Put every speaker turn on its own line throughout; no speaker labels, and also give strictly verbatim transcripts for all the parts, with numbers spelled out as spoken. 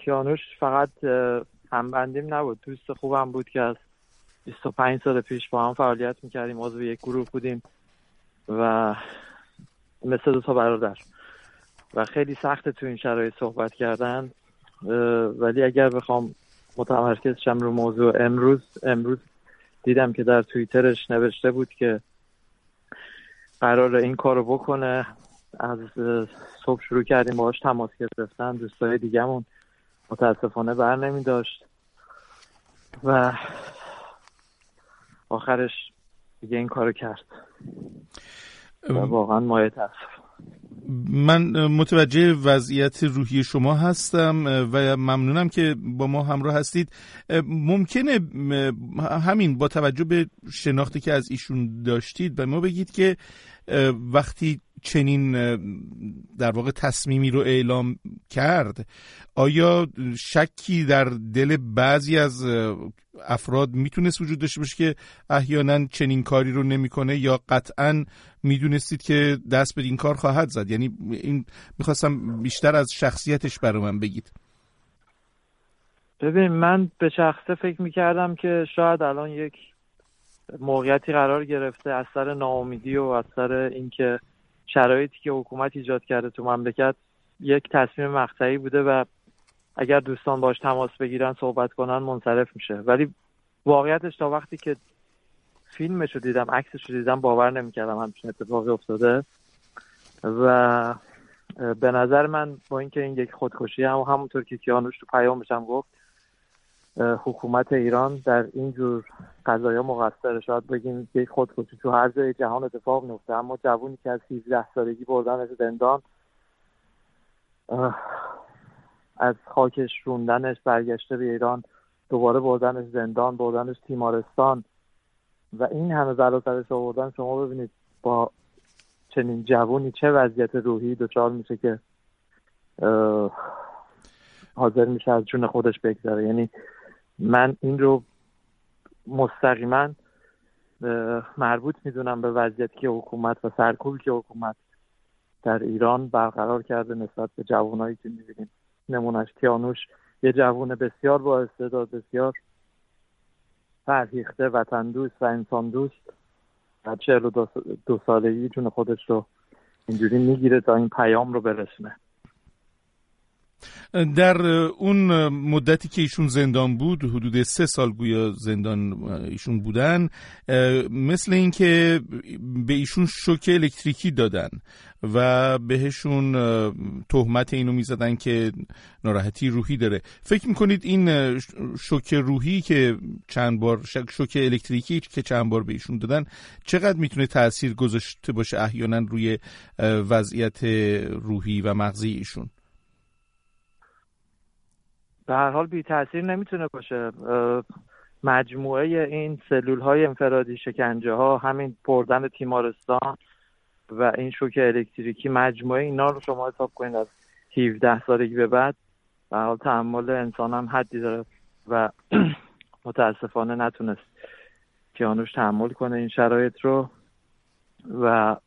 کیانوش فقط همبندیم نبود، دوست خوبم بود که از بیست و پنج سال پیش با هم فعالیت میکردیم، عضو یک گروه بودیم و مثل دو تا برادر و خیلی سخته تو این شرایط صحبت کردن. ولی اگر بخوام متمرکز شم رو موضوع امروز امروز دیدم که در توییترش نوشته بود که قراره این کارو بکنه. از صبح شروع کردیم باهاش تماس گرفتن، دوستای دیگه‌مون متاسفانه بر نمی داشت و آخرش دیگه این کارو کرد و واقعا مایه تاسف.
من متوجه وضعیت روحی شما هستم و ممنونم که با ما همراه هستید. ممکنه همین با توجه به شناختی که از ایشون داشتید به ما بگید که وقتی چنین در واقع تصمیمی رو اعلام کرد، آیا شکی در دل بعضی از افراد میتونست وجود داشته باشه که احیانا چنین کاری رو نمیکنه، یا قطعاً میدونستید که دست به این کار خواهد زد؟ یعنی این میخواستم بیشتر از شخصیتش برای من بگید.
ببین، من به شخصه فکر میکردم که شاید الان یک موقعیتی قرار گرفته از سر ناامیدی و از سر اینکه شرایطی که حکومت ایجاد کرده تو مملکت یک تصمیم مقطعی بوده و اگر دوستان باش تماس بگیرن صحبت کنن منصرف میشه. ولی واقعیتش تا وقتی که فیلمشو دیدم، عکسشو دیدم، باور نمیکردم همچین اتفاقی افتاده و به نظر من با اینکه این یک خودکشی هم همونطور که کیانوش تو پیامش هم گفت، حکومت ایران در این جور قضایا مقصره. شاید بگیم یک خودکشی تو هر جای جهان اتفاق میفته، اما جوونی که از هجده سالگی بردنش زندان، از خاکش روندنش برگشته به ایران، دوباره بردنش زندان، بردنش تیمارستان و این همه بلا سرش آوردن، شما ببینید با چنین جوونی چه وضعیت روحی دچار میشه که حاضر میشه از جون خودش بگذره. یعنی من این رو مستقیما مربوط میدونم به وضعیتی که حکومت و سرکوبی که حکومت در ایران برقرار کرده نسبت به جوانایی که میبینیم. نمونش کیانوش یه جوان بسیار با استعداد، بسیار فرهیخته، وطن دوست و انسان دوست، و چهل و دو, دو سالگی جون خودش رو اینجوری میگیره تا این پیام رو برسونه.
در اون مدتی که ایشون زندان بود، حدود سه سال گویا زندان ایشون بودن، مثل این که به ایشون شوک الکتریکی دادن و بهشون تهمت اینو میزدن که ناراحتی روحی داره. فکر میکنید این شوک روحی که چند بار، شوک الکتریکی که چند بار به ایشون دادن، چقدر میتونه تأثیر گذاشته باشه احیانا روی وضعیت روحی و مغزی ایشون؟
به هر حال بی تأثیر نمیتونه باشه. مجموعه این سلول های انفرادی، شکنجه ها، همین بردن تیمارستان و این شوک الکتریکی، مجموعه اینا رو شما حساب کنید از هفده سالگی به بعد، به هر حال تحمل انسان هم حدی داره و متاسفانه نتونست کیانوش تحمل کنه این شرایط رو. و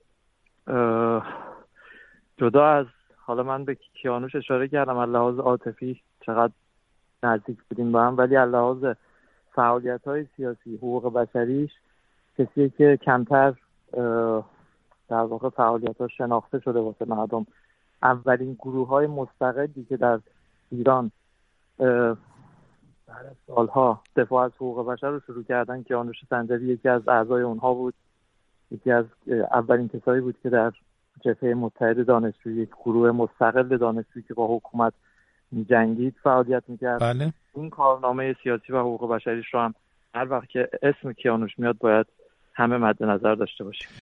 جدا از، حالا من به کیانوش اشاره کردم از لحاظ عاطفی چقدر نزدیک بودیم با هم، ولی از لحاظ فعالیت‌های سیاسی، حقوق بشریش، کسی که کمتر در واقع فعالیت‌ها شناخته شده واسه مردم. اولین گروه‌های مستقلی که در ایران در سالها دفاع از حقوق بشر رو شروع کردن، کیانوش سنجری یکی از اعضای اونها بود. یکی از اولین کسایی بود که در جبهه متحد دانشجویی، یک گروه مستقل دانشجویی که با حکومت جنگید، فعالیت میکرد.
بله.
این کارنامه سیاسی و حقوق بشریش رو هم هر وقت که اسم کیانوش میاد باید همه مد نظر داشته باشیم.